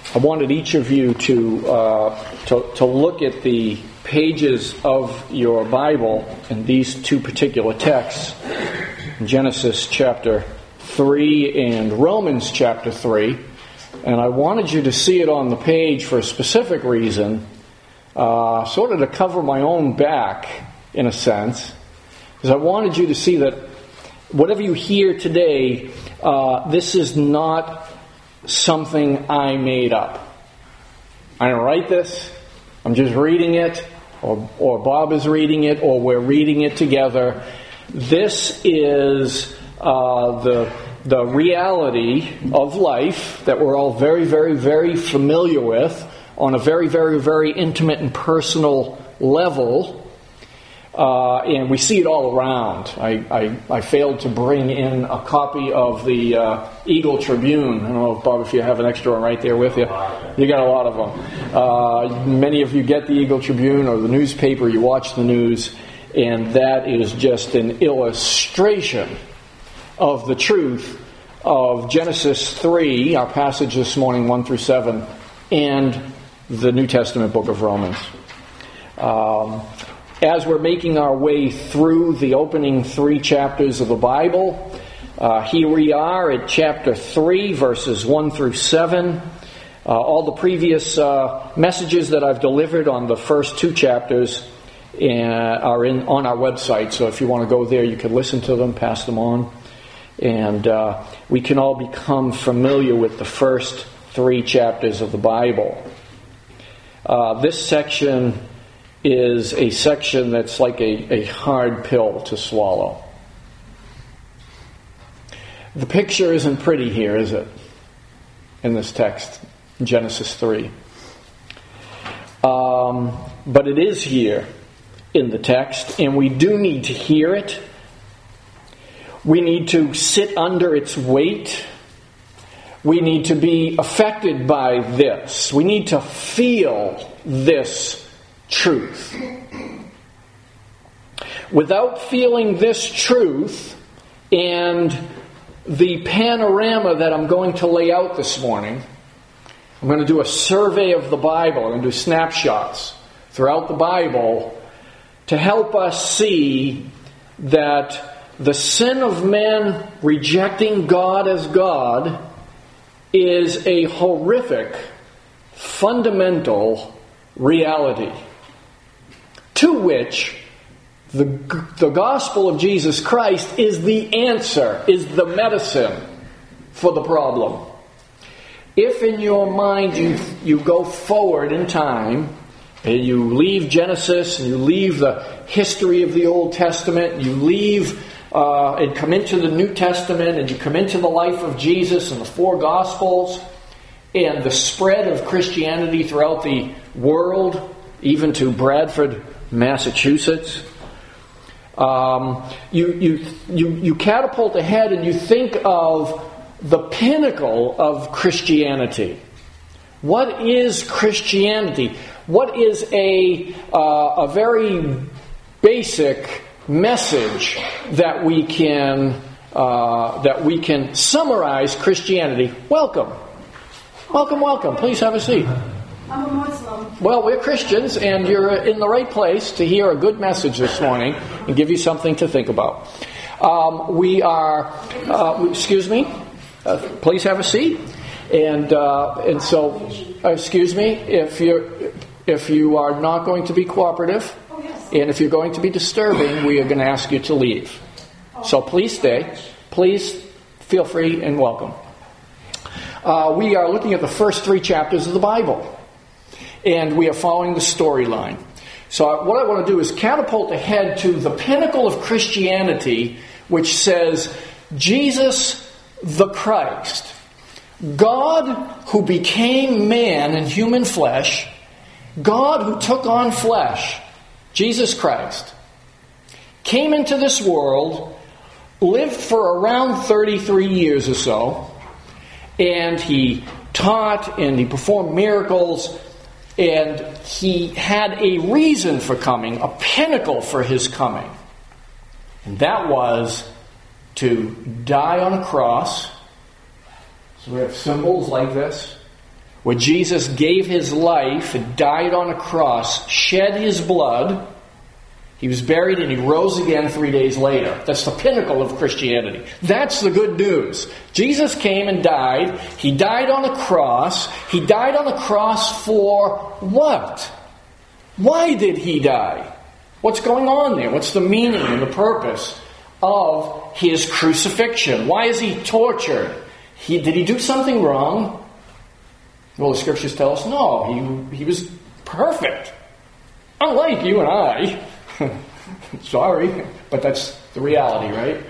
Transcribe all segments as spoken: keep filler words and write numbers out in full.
I wanted each of you to, uh, to to look at the pages of your Bible in these two particular texts, Genesis chapter three and Romans chapter three. And I wanted you to see it on the page for a specific reason, uh, sort of to cover my own back, in a sense, because I wanted you to see that whatever you hear today, uh, this is not something I made up. I didn't write this. I'm just reading it, or, or Bob is reading it, or we're reading it together. This is uh, the the reality of life that we're all very, very, very familiar with on a very, very, very intimate and personal level. Uh, and we see it all around. I, I, I failed to bring in a copy of the uh, Eagle Tribune. I don't know, Bob, if you have an extra one right there with you. You got a lot of them. Uh, many of you get the Eagle Tribune or the newspaper. You watch the news, and that is just an illustration of the truth of Genesis three, our passage this morning, one through seven, and the New Testament book of Romans. Um, as we're making our way through the opening three chapters of the Bible, uh, here we are at chapter three, verses one through seven. Uh, all the previous uh, messages that I've delivered on the first two chapters uh, are in on our website, so if you want to go there, you can listen to them, pass them on. And uh, we can all become familiar with the first three chapters of the Bible. Uh, this section is a section that's like a, a hard pill to swallow. The picture isn't pretty here, is it? In this text, Genesis three. Um, but it is here in the text, and we do need to hear it. We need to sit under its weight. We need to be affected by this. We need to feel this truth. Without feeling this truth and the panorama that I'm going to lay out this morning, I'm going to do a survey of the Bible. I'm going to do snapshots throughout the Bible to help us see that the sin of man rejecting God as God is a horrific, fundamental reality to which the, the gospel of Jesus Christ is the answer, is the medicine for the problem. If in your mind you, you go forward in time, and you leave Genesis, and you leave the history of the Old Testament, you leave Uh, and come into the New Testament, and you come into the life of Jesus and the four Gospels and the spread of Christianity throughout the world, even to Bradford, Massachusetts. Um, you, you, you, you catapult ahead and you think of the pinnacle of Christianity. What is Christianity? What is a, uh, a very basic message that we can uh, that we can summarize Christianity? Welcome, welcome, welcome. Please have a seat. I'm a Muslim. Well, we're Christians, and you're in the right place to hear a good message this morning and give you something to think about. Um, we are. Uh, excuse me. Uh, please have a seat. And uh, and so, uh, excuse me if you if you are not going to be cooperative. And if you're going to be disturbing, we are going to ask you to leave. So please stay. Please feel free and welcome. Uh, we are looking at the first three chapters of the Bible. And we are following the storyline. So what I want to do is catapult ahead to the pinnacle of Christianity, which says, Jesus the Christ, God who became man in human flesh, God who took on flesh, Jesus Christ, came into this world, lived for around thirty-three years or so, and he taught and he performed miracles, and he had a reason for coming, a pinnacle for his coming. And that was to die on a cross. So we have symbols like this. where Jesus gave his life and died on a cross, shed his blood. He was buried and he rose again three days later. That's the pinnacle of Christianity. That's the good news. Jesus came and died. He died on a cross. He died on a cross for what? Why did he die? What's going on there? What's the meaning and the purpose of his crucifixion? Why is he tortured? He, did he do something wrong? Well, the scriptures tell us no. He, he was perfect. Unlike you and I. Sorry, but that's the reality, right?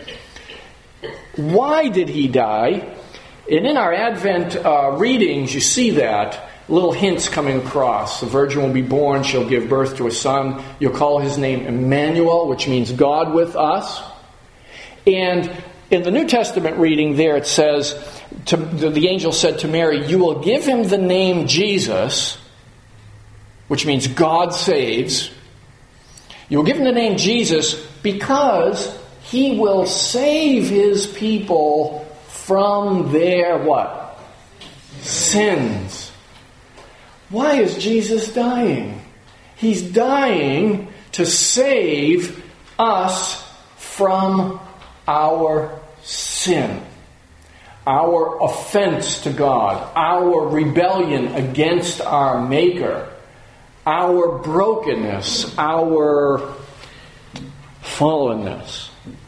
Why did he die? And in our Advent uh, readings, you see that. Little hints coming across. The virgin will be born, she'll give birth to a son. You'll call his name Emmanuel, which means God with us. And in the New Testament reading there it says, to, the angel said to Mary, you will give him the name Jesus, which means God saves. You will give him the name Jesus because he will save his people from their what? Sins. Why is Jesus dying? He's dying to save us from our sin, our offense to God, our rebellion against our Maker, our brokenness, our fallenness.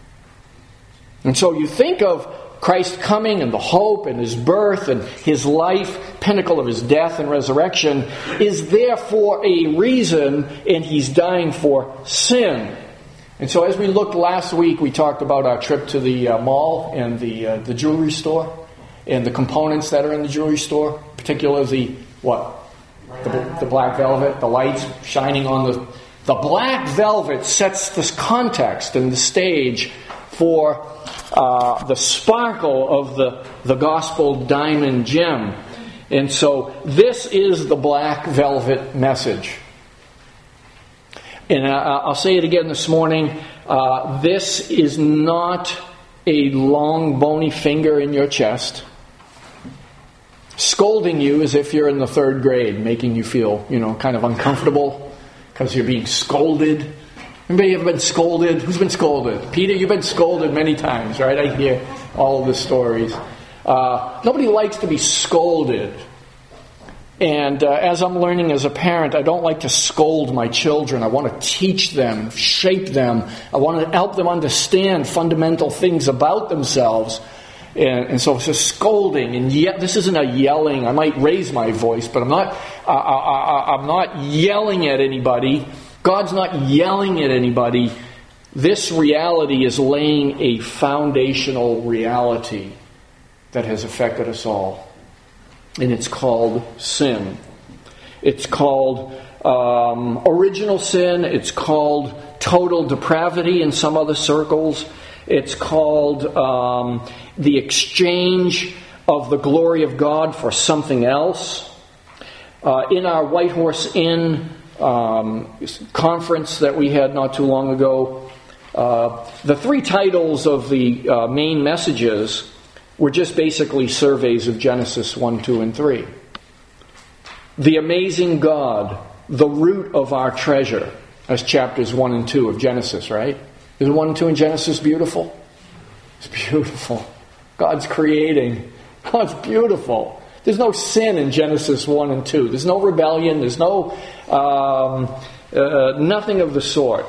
And so you think of Christ coming and the hope and his birth and his life, pinnacle of his death and resurrection, is there for a reason, and he's dying for sin. And so as we looked last week, we talked about our trip to the uh, mall and the uh, the jewelry store and the components that are in the jewelry store, particularly the, what? The, the black velvet, the lights shining on the... The black velvet sets this context and the stage for uh, the sparkle of the, the gospel diamond gem. And so this is the black velvet message. And I, I'll say it again this morning. Uh, this is not a long bony finger in your chest scolding you as if you're in the third grade, making you feel, you know, kind of uncomfortable because you're being scolded. Anybody ever been scolded? Who's been scolded? Peter, you've been scolded many times, right? I hear all of the stories. Uh, nobody likes to be scolded. And uh, as I'm learning as a parent, I don't like to scold my children. I want to teach them, shape them. I want to help them understand fundamental things about themselves. And, and so it's a scolding, and yet this isn't a yelling. I might raise my voice, but I'm not. Uh, I, I, I'm not yelling at anybody. God's not yelling at anybody. This reality is laying a foundational reality that has affected us all, and it's called sin. It's called um, original sin. It's called total depravity in some other circles. It's called um, the exchange of the glory of God for something else. Uh, in our White Horse Inn um, conference that we had not too long ago, uh, the three titles of the uh, main messages were just basically surveys of Genesis one, two, and three. The amazing God, the root of our treasure. That's chapters one and two of Genesis, right? Isn't one and two in Genesis beautiful? It's beautiful. God's creating. God's beautiful. There's no sin in Genesis one and two. There's no rebellion. There's no um, uh, nothing of the sort.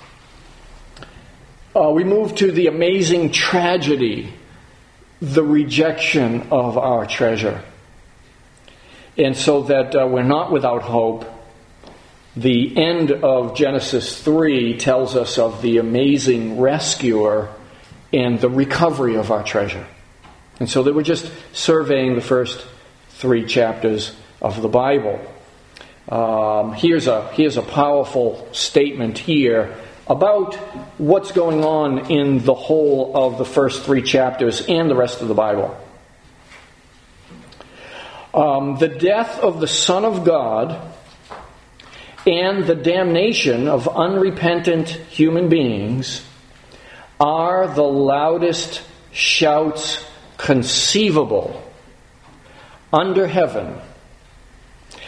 Uh, we move to the amazing tragedy, the rejection of our treasure. And so that uh, we're not without hope. The end of Genesis three tells us of the amazing rescuer and the recovery of our treasure. And so they were just surveying the first three chapters of the Bible. Um, here's a here's a powerful statement here about what's going on in the whole of the first three chapters and the rest of the Bible. Um, the death of the Son of God and the damnation of unrepentant human beings are the loudest shouts conceivable under heaven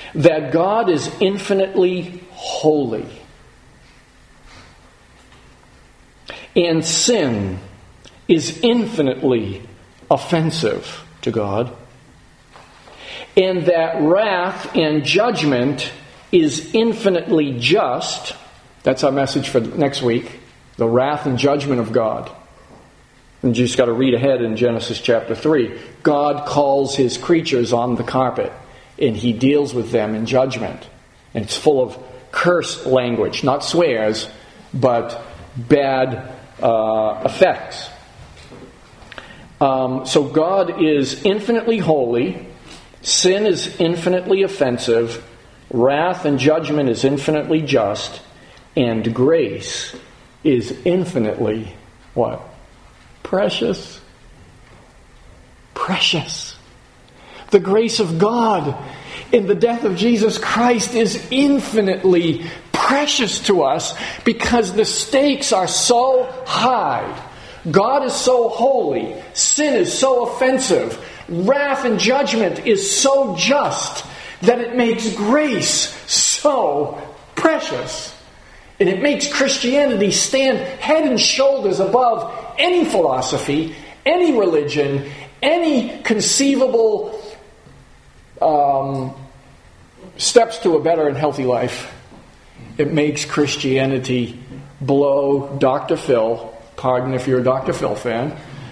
that God is infinitely holy, and sin is infinitely offensive to God, and that wrath and judgment is infinitely just. That's our message for next week, the wrath and judgment of God. And you just got to read ahead in Genesis chapter three. God calls his creatures on the carpet, and he deals with them in judgment. And it's full of curse language, not swears, but bad uh, effects. Um, so God is infinitely holy, sin is infinitely offensive, wrath and judgment is infinitely just, and grace is infinitely what? Precious. Precious. The grace of God in the death of Jesus Christ is infinitely precious to us because the stakes are so high. God is so holy. Sin is so offensive. Wrath and judgment is so just that it makes grace so precious. And it makes Christianity stand head and shoulders above any philosophy, any religion, any conceivable um, steps to a better and healthy life. It makes Christianity blow Doctor Phil, pardon if you're a Doctor Phil fan,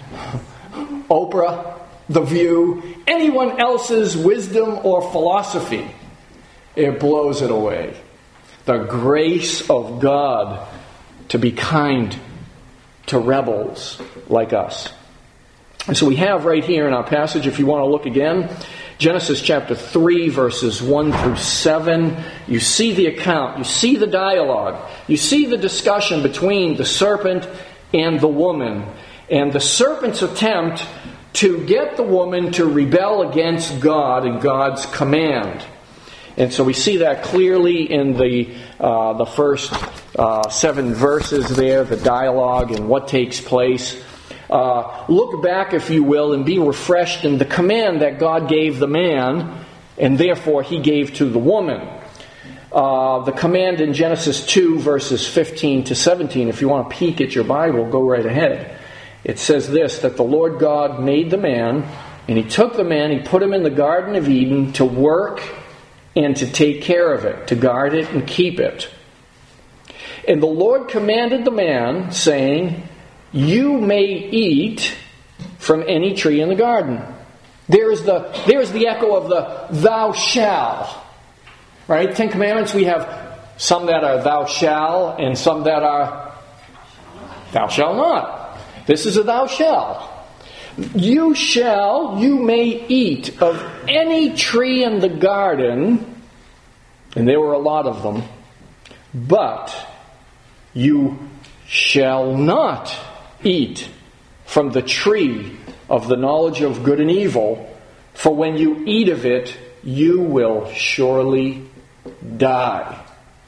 Oprah, The View, anyone else's wisdom or philosophy. It blows it away. The grace of God to be kind to rebels like us. And so we have right here in our passage, if you want to look again, Genesis chapter three, verses one through seven. You see the account, you see the dialogue, you see the discussion between the serpent and the woman, and the serpent's attempt to get the woman to rebel against God and God's command. And so we see that clearly in the uh, the first uh, seven verses there, the dialogue and what takes place. Uh, look back, if you will, and be refreshed in the command that God gave the man, and therefore he gave to the woman. Uh, the command in Genesis two, verses fifteen to seventeen, if you want to peek at your Bible, go right ahead. It says this, that the Lord God made the man, and he took the man, he put him in the Garden of Eden to work and to take care of it, to guard it and keep it. And the Lord commanded the man, saying, you may eat from any tree in the garden. There is the, there is the echo of the thou shalt. Right? Ten Commandments, we have some that are thou shalt and some that are thou shalt not. This is a thou shalt. You shall, you may eat of any tree in the garden, and there were a lot of them, but you shall not eat from the tree of the knowledge of good and evil, for when you eat of it, you will surely die.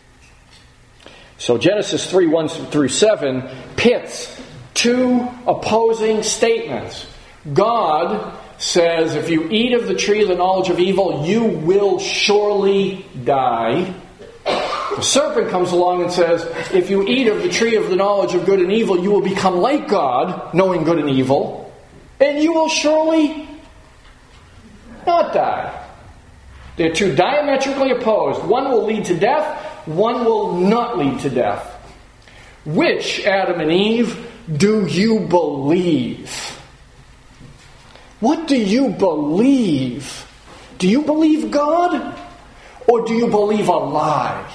So Genesis three, one through seven pits two opposing statements. God says, if you eat of the tree of the knowledge of evil, you will surely die. The serpent comes along and says, if you eat of the tree of the knowledge of good and evil, you will become like God, knowing good and evil, and you will surely not die. They're two diametrically opposed. One will lead to death, one will not lead to death. Which, Adam and Eve, do you believe? What do you believe? Do you believe God? Or do you believe a lie?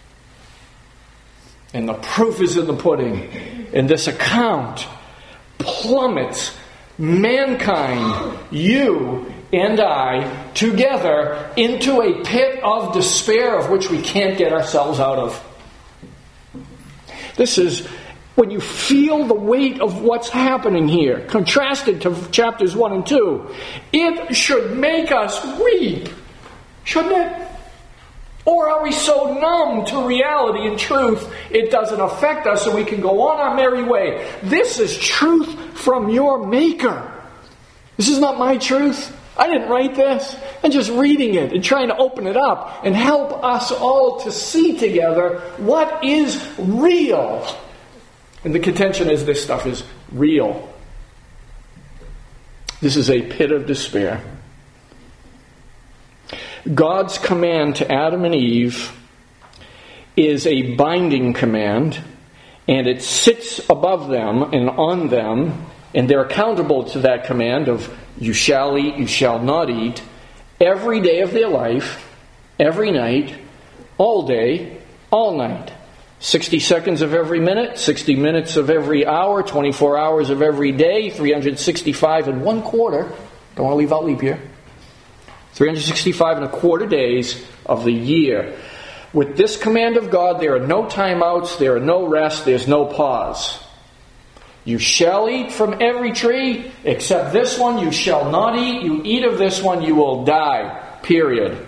And the proof is in the pudding. And this account plummets mankind, you and I, together into a pit of despair of which we can't get ourselves out of. This is when you feel the weight of what's happening here, contrasted to chapters one and two. It should make us weep, shouldn't it? Or are we so numb to reality and truth, it doesn't affect us and we can go on our merry way? This is truth from your Maker. This is not my truth. I didn't write this. I'm just reading it and trying to open it up and help us all to see together what is real. And the contention is this stuff is real. This is a pit of despair. God's command to Adam and Eve is a binding command, and it sits above them and on them, and they're accountable to that command of you shall eat, you shall not eat, every day of their life, every night, all day, all night. sixty seconds of every minute, sixty minutes of every hour, twenty-four hours of every day, three hundred sixty-five and one quarter. Don't want to leave out leap year. three hundred sixty-five and a quarter days of the year. With this command of God, there are no timeouts, there are no rest, there's no pause. You shall eat from every tree, except this one you shall not eat. You eat of this one, you will die. Period.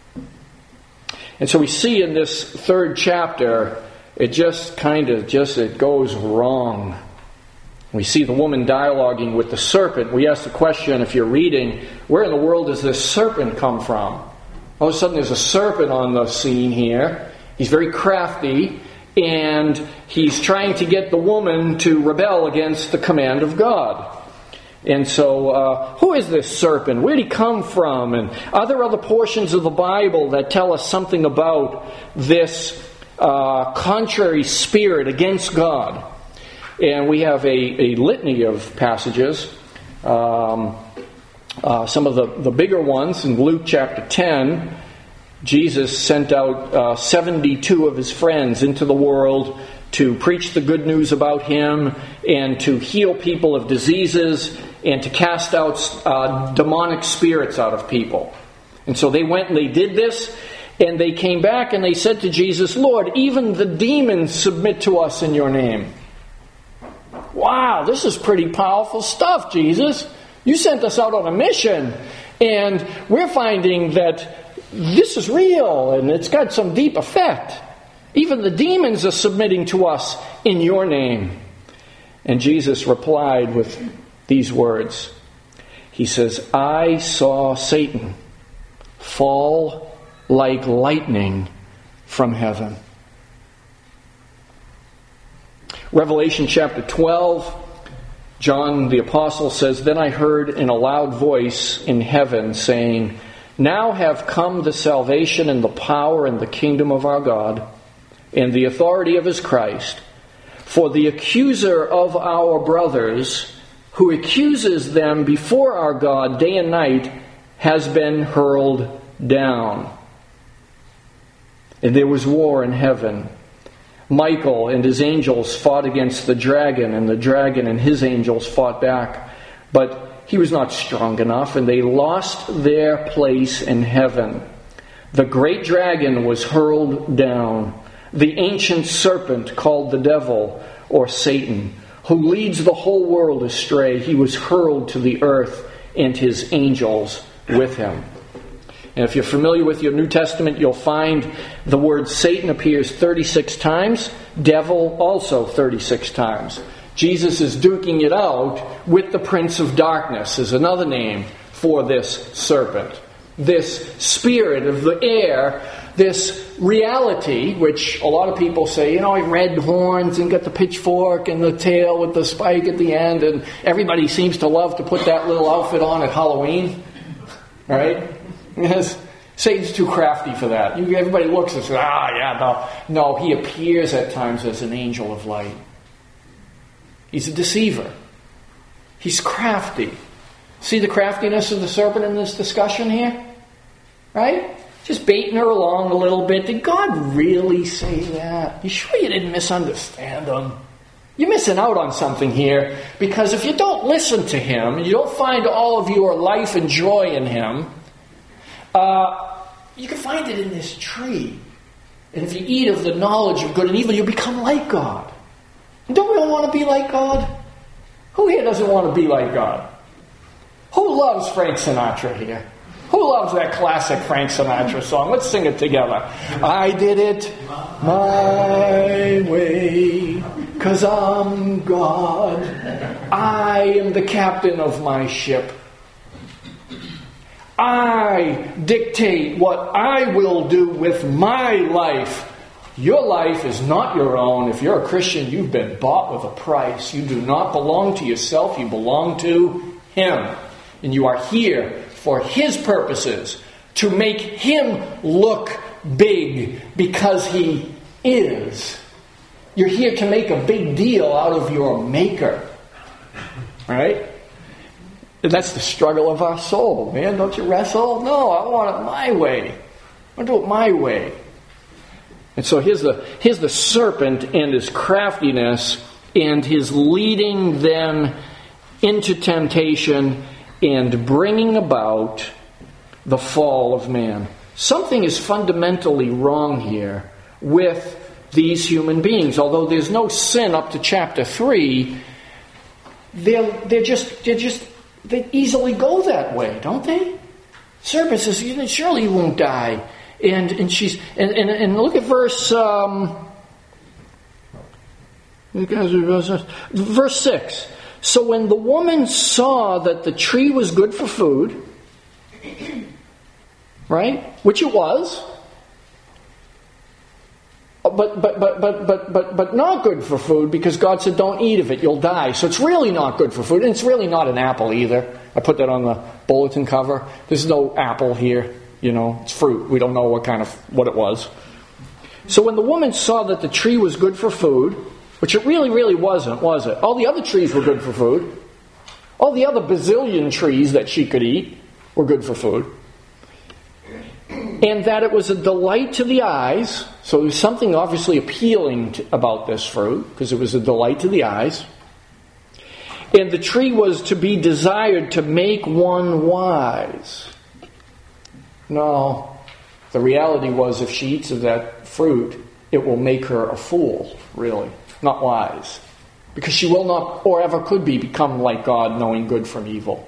And so we see in this third chapter, it just kind of, just, it goes wrong. We see the woman dialoguing with the serpent. We ask the question, if you're reading, where in the world does this serpent come from? All of a sudden there's a serpent on the scene here. He's very crafty, and he's trying to get the woman to rebel against the command of God. And so, uh, who is this serpent? Where did he come from? And are there other portions of the Bible that tell us something about this uh, contrary spirit against God? And we have a, a litany of passages. Um, uh, some of the, the bigger ones in Luke chapter ten, Jesus sent out uh, seventy-two of his friends into the world to preach the good news about him and to heal people of diseases and to cast out uh, demonic spirits out of people. And so they went and they did this, and they came back and they said to Jesus, Lord, even the demons submit to us in your name. Wow, this is pretty powerful stuff, Jesus. You sent us out on a mission, and we're finding that this is real, and it's got some deep effect. Even the demons are submitting to us in your name. And Jesus replied with these words. He says, I saw Satan fall like lightning from heaven. Revelation chapter twelve, John the Apostle says, Then I heard in a loud voice in heaven saying, Now have come the salvation and the power and the kingdom of our God and the authority of his Christ. For the accuser of our brothers, who accuses them before our God day and night, has been hurled down. And there was war in heaven. Michael and his angels fought against the dragon, and the dragon and his angels fought back. But he was not strong enough, and they lost their place in heaven. The great dragon was hurled down, the ancient serpent called the devil, or Satan, who leads the whole world astray. He was hurled to the earth, and his angels with him. And if you're familiar with your New Testament, you'll find the word Satan appears thirty-six times, devil also thirty-six times. Jesus is duking it out with the Prince of Darkness, is another name for this serpent. This spirit of the air, this reality, which a lot of people say, you know, he red horns and got the pitchfork and the tail with the spike at the end, and everybody seems to love to put that little outfit on at Halloween, right? Yes, Satan's too crafty for that. You, everybody looks and says, ah, yeah, no. No, he appears at times as an angel of light. He's a deceiver. He's crafty. See the craftiness of the serpent in this discussion here? Right? Just baiting her along a little bit. Did God really say that? You sure you didn't misunderstand him? You're missing out on something here, because if you don't listen to him, you don't find all of your life and joy in him, Uh, you can find it in this tree. And if you eat of the knowledge of good and evil, you'll become like God. And don't we all want to be like God? Who here doesn't want to be like God? Who loves Frank Sinatra here? Who loves that classic Frank Sinatra song? Let's sing it together. I did it my way, 'cause I'm God. I am the captain of my ship. I dictate what I will do with my life. Your life is not your own. If you're a Christian, you've been bought with a price. You do not belong to yourself. You belong to Him. And you are here for His purposes, to make Him look big because He is. You're here to make a big deal out of your Maker. Right? And that's the struggle of our soul, man. Don't you wrestle? No, I want it my way. I want to do it my way. And so here's the, here's the serpent and his craftiness and his leading them into temptation and bringing about the fall of man. Something is fundamentally wrong here with these human beings. Although there's no sin up to chapter three, they're, they're just, they're just, they easily go that way, don't they? Serpent says, surely you won't die. And and she's and, and, and look at verse um, verse six. So when the woman saw that the tree was good for food, right? Which it was, but but but but but but but not good for food, because God said, "Don't eat of it; you'll die." So it's really not good for food, and it's really not an apple either. I put that on the bulletin cover. There's no apple here. You know, it's fruit. We don't know what kind of, what it was. So when the woman saw that the tree was good for food, which it really, really wasn't, was it? All the other trees were good for food. All the other bazillion trees that she could eat were good for food. And that it was a delight to the eyes. So there was something obviously appealing to, about this fruit, because it was a delight to the eyes. And the tree was to be desired to make one wise. No, the reality was if she eats of that fruit, it will make her a fool, really, not wise. Because she will not, or ever could be, become like God, knowing good from evil.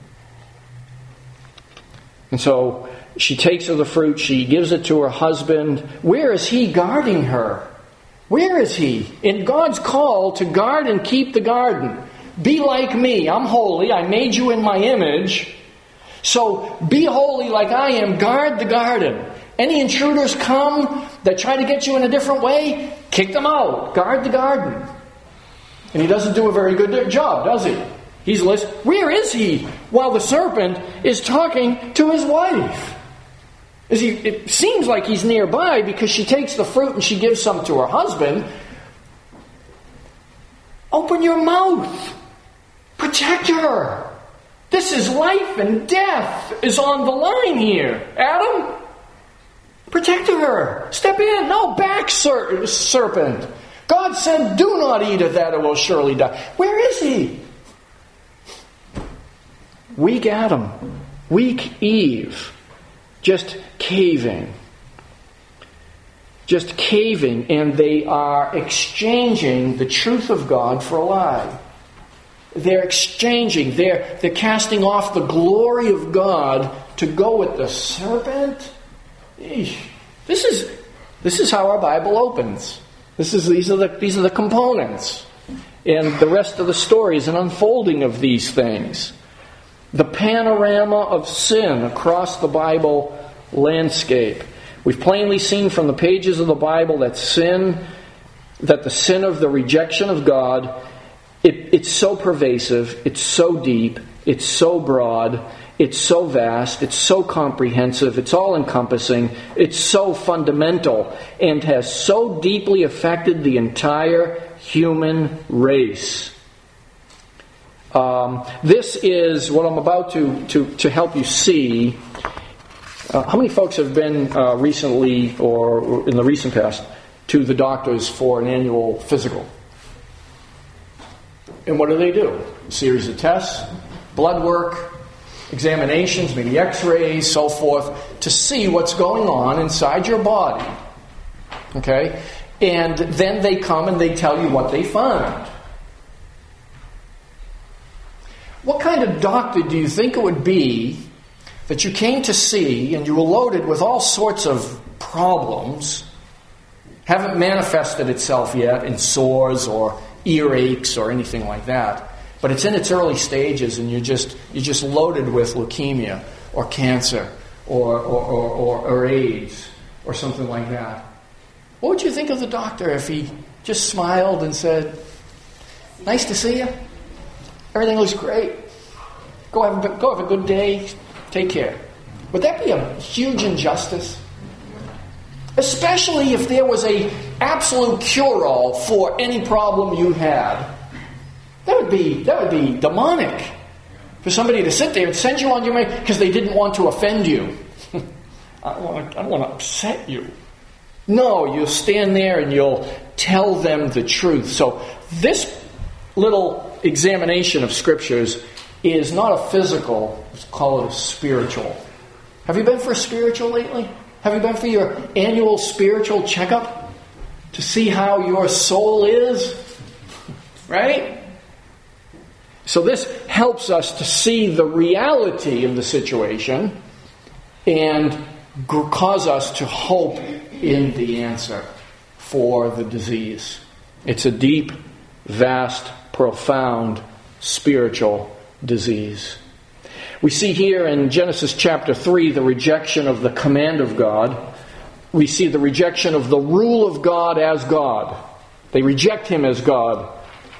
And so she takes of the fruit, she gives it to her husband. Where is he guarding her? Where is he? In God's call to guard and keep the garden. Be like me, I'm holy, I made you in my image. So be holy like I am. Guard the garden. Any intruders come that try to get you in a different way, kick them out. Guard the garden. And he doesn't do a very good job, does he? He's listening. Where is he? While the serpent is talking to his wife. Is he, it seems like he's nearby, because she takes the fruit and she gives some to her husband. Open your mouth. Protect her. This is life and death is on the line here. Adam, protect her. Step in. No, back, ser- serpent. God said, do not eat of that, or will surely die. Where is he? Weak Adam. Weak Eve. Just caving. Just caving. And they are exchanging the truth of God for a lie. They're exchanging, they're, they're casting off the glory of God to go with the serpent. Eesh. This is this is how our Bible opens. This is these are the these are the components. And the rest of the story is an unfolding of these things. The panorama of sin across the Bible landscape. We've plainly seen from the pages of the Bible that sin, that the sin of the rejection of God, It, it's so pervasive, it's so deep, it's so broad, it's so vast, it's so comprehensive, it's all-encompassing, it's so fundamental, and has so deeply affected the entire human race. Um, this is what I'm about to, to, to help you see. Uh, how many folks have been uh, recently, or in the recent past, to the doctors for an annual physical? And what do they do? A series of tests, blood work, examinations, maybe x-rays, so forth, to see what's going on inside your body. Okay? And then they come and they tell you what they found. What kind of doctor do you think it would be that you came to see and you were loaded with all sorts of problems, haven't manifested itself yet in sores or earaches or anything like that, but it's in its early stages, and you're just you're just loaded with leukemia, or cancer or, or, or, or, or AIDS or something like that. What would you think of the doctor if he just smiled and said, "Nice to see you. Everything looks great. Go have a, go have a good day. Take care"? Would that be a huge injustice? Especially if there was a absolute cure-all for any problem you had. That would be that would be demonic for somebody to sit there and send you on your way because they didn't want to offend you. I don't want to, I don't want to upset you. No, you'll stand there and you'll tell them the truth. So this little examination of Scriptures is not a physical, let's call it a spiritual. Have you been for a spiritual lately? Have you been for your annual spiritual checkup to see how your soul is? Right? So this helps us to see the reality of the situation and cause us to hope in the answer for the disease. It's a deep, vast, profound spiritual disease. We see here in Genesis chapter three the rejection of the command of God. We see the rejection of the rule of God as God. They reject Him as God.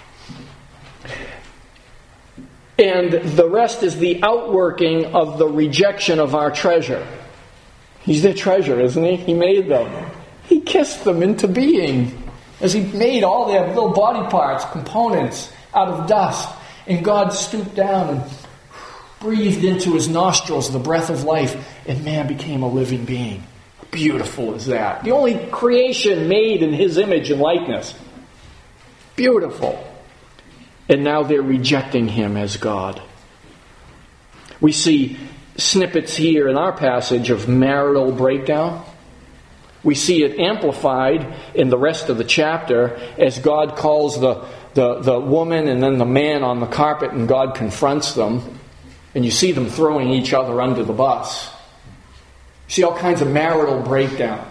And the rest is the outworking of the rejection of our treasure. He's their treasure, isn't He? He made them. He kissed them into being as He made all their little body parts, components out of dust. And God stooped down and breathed into his nostrils the breath of life, and man became a living being. How beautiful is that? The only creation made in His image and likeness. Beautiful. And now they're rejecting Him as God. We see snippets here in our passage of marital breakdown. We see it amplified in the rest of the chapter as God calls the, the, the woman and then the man on the carpet, and God confronts them. And you see them throwing each other under the bus. You see all kinds of marital breakdown.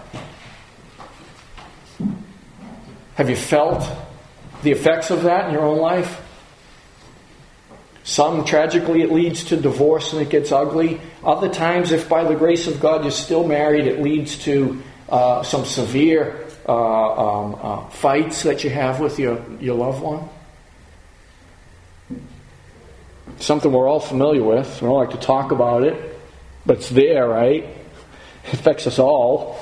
Have you felt the effects of that in your own life? Some, tragically, it leads to divorce and it gets ugly. Other times, if by the grace of God you're still married, it leads to uh, some severe uh, um, uh, fights that you have with your, your loved one. Something we're all familiar with. We don't like to talk about it, but it's there, right? It affects us all.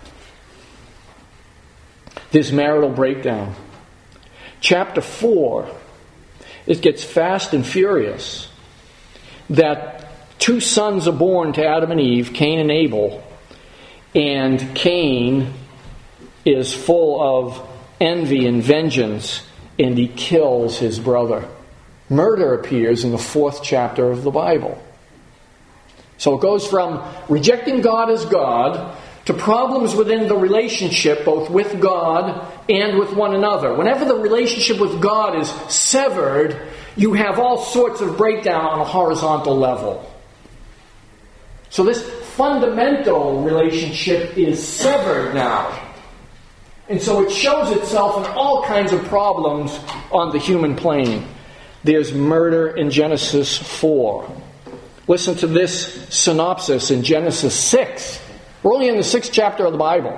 This marital breakdown. Chapter four, it gets fast and furious. That two sons are born to Adam and Eve, Cain and Abel, and Cain is full of envy and vengeance, and he kills his brother. Murder appears in the fourth chapter of the Bible. So it goes from rejecting God as God to problems within the relationship, both with God and with one another. Whenever the relationship with God is severed, you have all sorts of breakdown on a horizontal level. So this fundamental relationship is severed now. And so it shows itself in all kinds of problems on the human plane. There's murder in Genesis four. Listen to this synopsis in Genesis six. We're only in the sixth chapter of the Bible.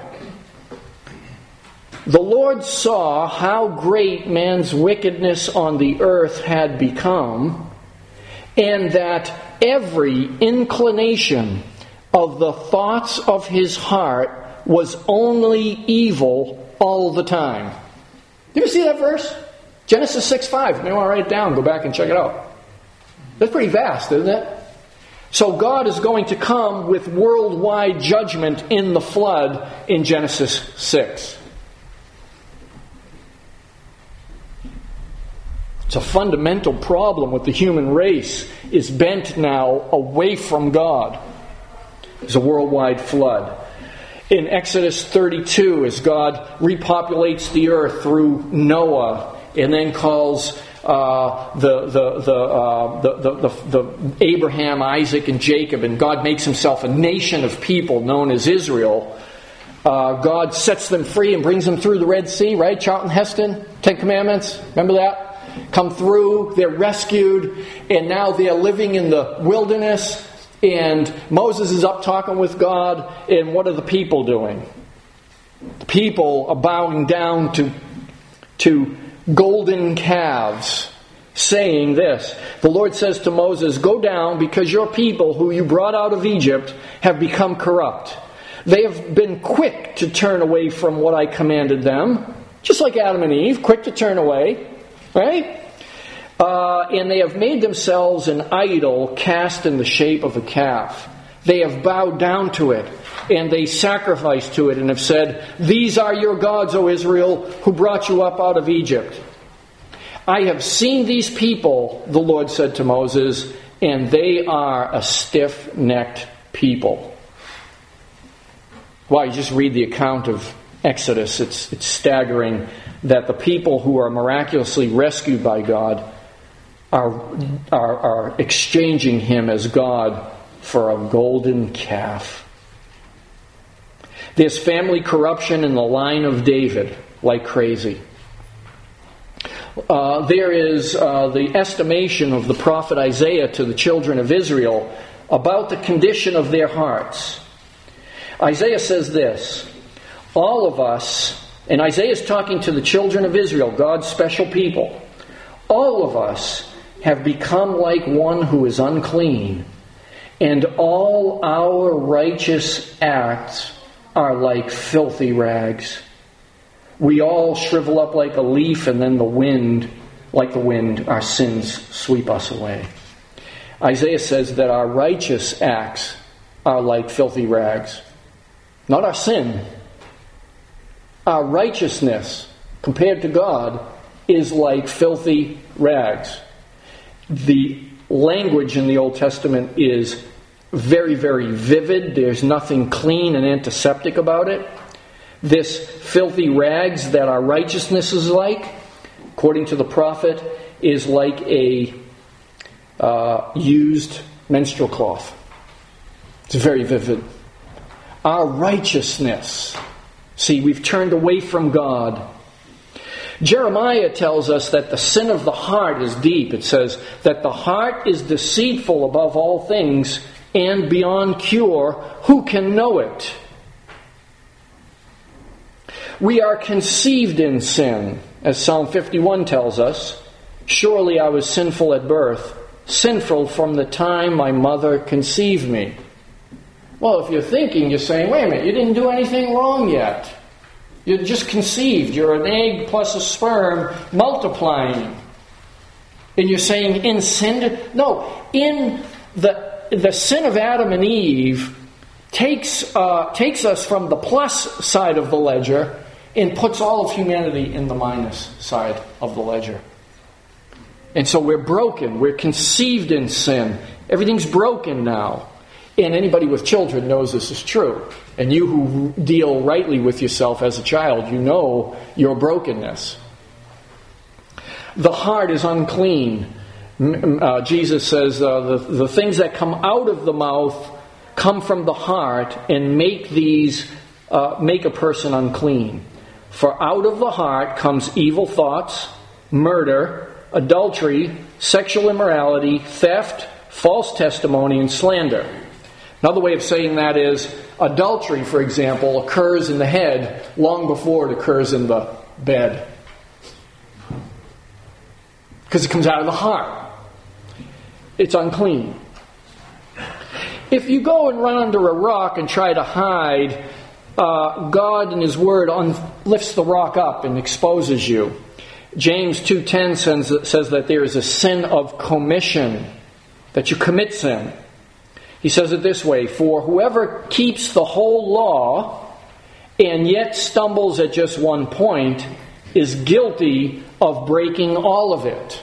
The Lord saw how great man's wickedness on the earth had become, and that every inclination of the thoughts of his heart was only evil all the time. You ever see that verse? Genesis six five. You may want to write it down. Go back and check it out. That's pretty vast, isn't it? So God is going to come with worldwide judgment in the flood in Genesis six. It's a fundamental problem with the human race is bent now away from God. There's a worldwide flood. In Exodus thirty-two, as God repopulates the earth through Noah, and then calls uh, the, the, the, uh, the, the, the, the Abraham, Isaac, and Jacob, and God makes himself a nation of people known as Israel. Uh, God sets them free and brings them through the Red Sea, right? Charlton Heston, Ten Commandments, remember that? Come through, they're rescued, and now they're living in the wilderness. And Moses is up talking with God, and what are the people doing? The people are bowing down to, to golden calves, saying this. The Lord says to Moses, "Go down, because your people who you brought out of Egypt have become corrupt. They have been quick to turn away from what I commanded them," just like Adam and Eve, quick to turn away, right? Uh, and they have made themselves an idol cast in the shape of a calf. They have bowed down to it, and they sacrificed to it, and have said, "These are your gods, O Israel, who brought you up out of Egypt." I have seen these people, the Lord said to Moses, and they are a stiff-necked people. Well, you just read the account of Exodus. It's, it's staggering that the people who are miraculously rescued by God Are, are, are exchanging him as God for a golden calf. There's family corruption in the line of David like crazy. Uh, there is uh, the estimation of the prophet Isaiah to the children of Israel about the condition of their hearts. Isaiah says this, all of us, and Isaiah is talking to the children of Israel, God's special people, all of us have become like one who is unclean, and all our righteous acts are like filthy rags. We all shrivel up like a leaf, and then the wind, like the wind, our sins sweep us away. Isaiah says that our righteous acts are like filthy rags. Not our sin. Our righteousness, compared to God, is like filthy rags. The language in the Old Testament is very, very vivid. There's nothing clean and antiseptic about it. This filthy rags that our righteousness is like, according to the prophet, is like a uh, used menstrual cloth. It's very vivid. Our righteousness. See, we've turned away from God. Jeremiah tells us that the sin of the heart is deep. It says that the heart is deceitful above all things and beyond cure. Who can know it? We are conceived in sin, as Psalm fifty-one tells us. Surely I was sinful at birth, sinful from the time my mother conceived me. Well, if you're thinking, you're saying, wait a minute, you didn't do anything wrong yet. You're just conceived. You're an egg plus a sperm multiplying. And you're saying in sin? No, in the the sin of Adam and Eve takes uh, takes us from the plus side of the ledger and puts all of humanity in the minus side of the ledger. And so we're broken. We're conceived in sin. Everything's broken now. And anybody with children knows this is true. And you who deal rightly with yourself as a child, you know your brokenness. The heart is unclean. Uh, Jesus says uh, the, the things that come out of the mouth come from the heart and make these uh, make a person unclean. For out of the heart comes evil thoughts, murder, adultery, sexual immorality, theft, false testimony, and slander. Another way of saying that is adultery, for example, occurs in the head long before it occurs in the bed. Because it comes out of the heart. It's unclean. If you go and run under a rock and try to hide, uh, God in His Word un- lifts the rock up and exposes you. James two ten says, says that there is a sin of commission, that you commit sin. He says it this way, for whoever keeps the whole law and yet stumbles at just one point is guilty of breaking all of it.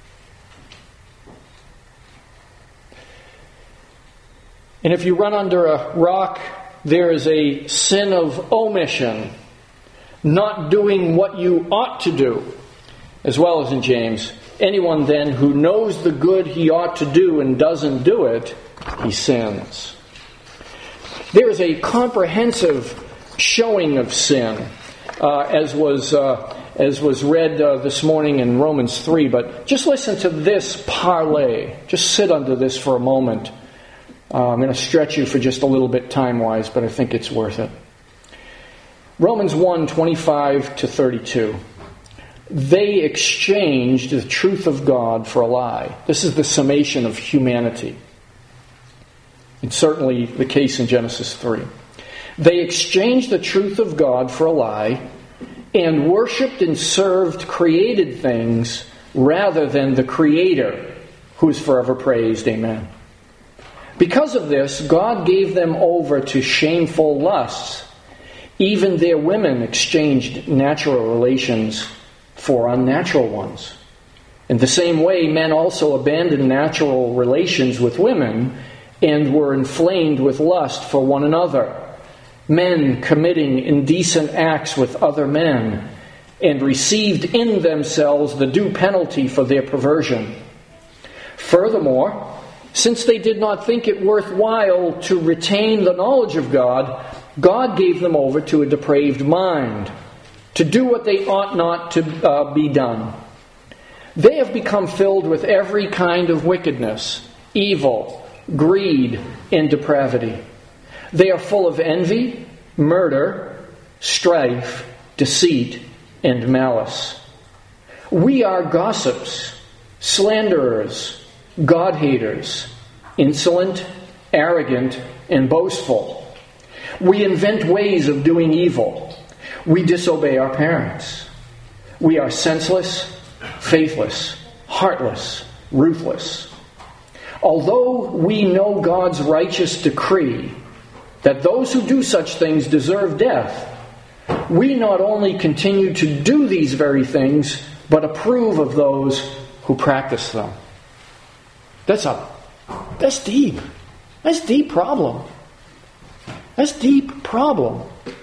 And if you run under a rock, there is a sin of omission, not doing what you ought to do, as well as in James. Anyone then who knows the good he ought to do and doesn't do it, he sins. There is a comprehensive showing of sin, uh, as was uh, as was read uh, this morning in Romans three. But just listen to this parlay. Just sit under this for a moment. Uh, I'm going to stretch you for just a little bit time-wise, but I think it's worth it. Romans one, twenty-five to thirty-two. They exchanged the truth of God for a lie. This is the summation of humanity. It's certainly the case in Genesis three. They exchanged the truth of God for a lie and worshipped and served created things rather than the Creator, who is forever praised. Amen. Because of this, God gave them over to shameful lusts. Even their women exchanged natural relations for unnatural ones. In the same way, men also abandoned natural relations with women and were inflamed with lust for one another, men committing indecent acts with other men, and received in themselves the due penalty for their perversion. Furthermore, since they did not think it worthwhile to retain the knowledge of God, God gave them over to a depraved mind, to do what they ought not to uh, be done. They have become filled with every kind of wickedness, evil, greed, and depravity. They are full of envy, murder, strife, deceit, and malice. We are gossips, slanderers, God-haters, insolent, arrogant, and boastful. We invent ways of doing evil. We disobey our parents. We are senseless, faithless, heartless, ruthless. Although we know God's righteous decree that those who do such things deserve death, we not only continue to do these very things, but approve of those who practice them. That's a, that's deep. That's a deep problem. That's a deep problem.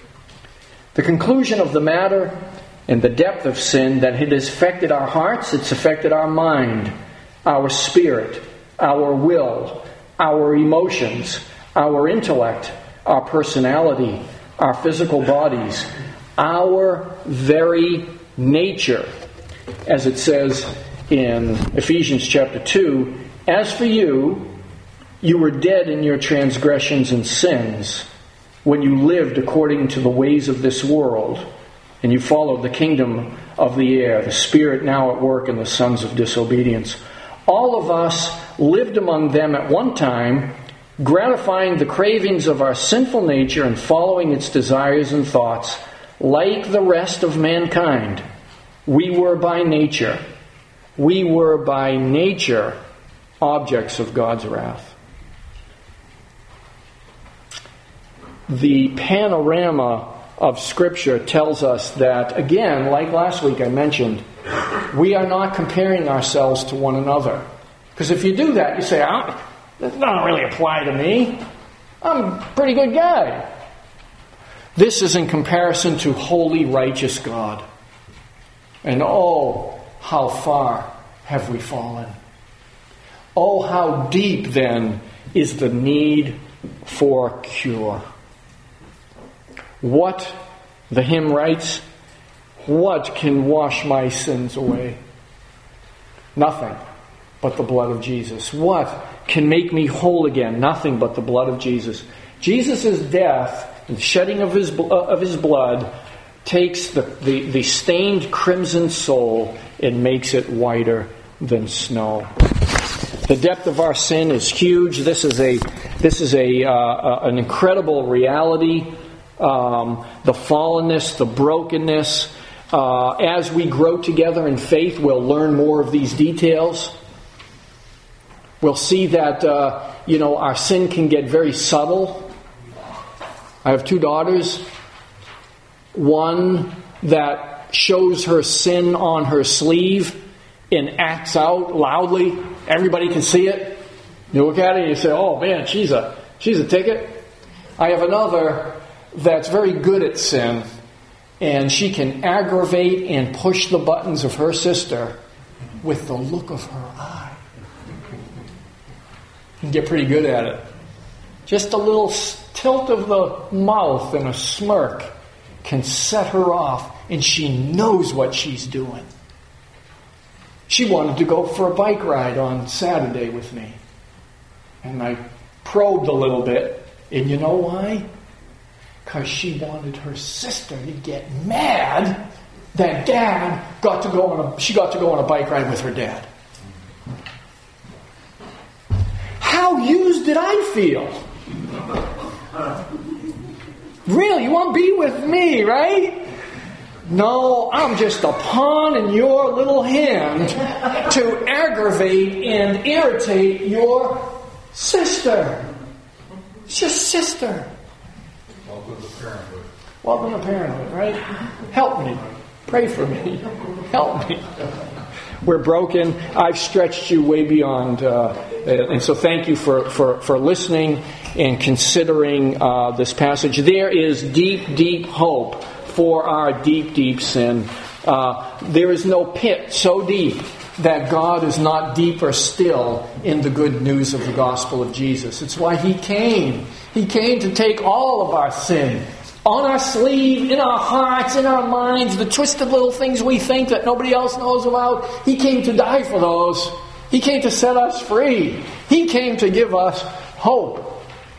The conclusion of the matter and the depth of sin, that it has affected our hearts, it's affected our mind, our spirit, our will, our emotions, our intellect, our personality, our physical bodies, our very nature. As it says in Ephesians chapter two, as for you, you were dead in your transgressions and sins, when you lived according to the ways of this world, and you followed the kingdom of the air, the spirit now at work in the sons of disobedience. All of us lived among them at one time, gratifying the cravings of our sinful nature and following its desires and thoughts. Like the rest of mankind, we were by nature, we were by nature objects of God's wrath. The panorama of Scripture tells us that, again, like last week I mentioned, we are not comparing ourselves to one another. Because if you do that, you say, oh, that doesn't really apply to me. I'm a pretty good guy. This is in comparison to holy, righteous God. And oh, how far have we fallen. Oh, how deep, then, is the need for cure. What, the hymn writes, what can wash my sins away? Nothing but the blood of Jesus. What can make me whole again? Nothing but the blood of Jesus. Jesus' death and shedding of his, of his blood takes the, the, the stained crimson soul and makes it whiter than snow. The depth of our sin is huge. This is a this is a uh, an incredible reality. Um, the fallenness, the brokenness. Uh, as we grow together in faith, we'll learn more of these details. We'll see that uh, you know our sin can get very subtle. I have two daughters. One that shows her sin on her sleeve and acts out loudly. Everybody can see it. You look at it and you say, oh man, she's a she's a ticket. I have another that's very good at sin, and she can aggravate and push the buttons of her sister with the look of her eye. You can get pretty good at it. Just a little tilt of the mouth and a smirk can set her off, and she knows what she's doing. She wanted to go for a bike ride on Saturday with me. And I probed a little bit. And you know why? Because she wanted her sister to get mad that dad got to go on a, she got to go on a bike ride with her dad. How used did I feel? Really, you want to be with me, right? No, I'm just a pawn in your little hand to aggravate and irritate your sister. It's your sister. Welcome to parenthood. Welcome to parenthood, right? Help me. Pray for me. Help me. We're broken. I've stretched you way beyond. Uh, and so thank you for, for, for listening and considering uh, this passage. There is deep, deep hope for our deep, deep sin. Uh, there is no pit so deep that God is not deeper still in the good news of the gospel of Jesus. It's why He came. He came to take all of our sin on our sleeve, in our hearts, in our minds, the twisted little things we think that nobody else knows about. He came to die for those. He came to set us free. He came to give us hope.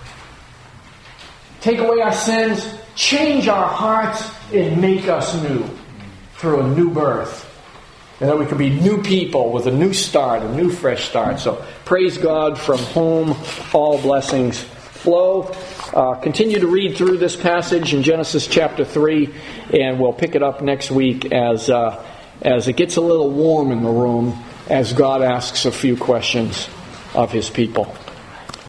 Take away our sins, change our hearts, and make us new through a new birth. And that we could be new people with a new start, a new fresh start. So praise God, from whom all blessings flow. Uh, continue to read through this passage in Genesis chapter three, and we'll pick it up next week as uh, as it gets a little warm in the room, as God asks a few questions of His people.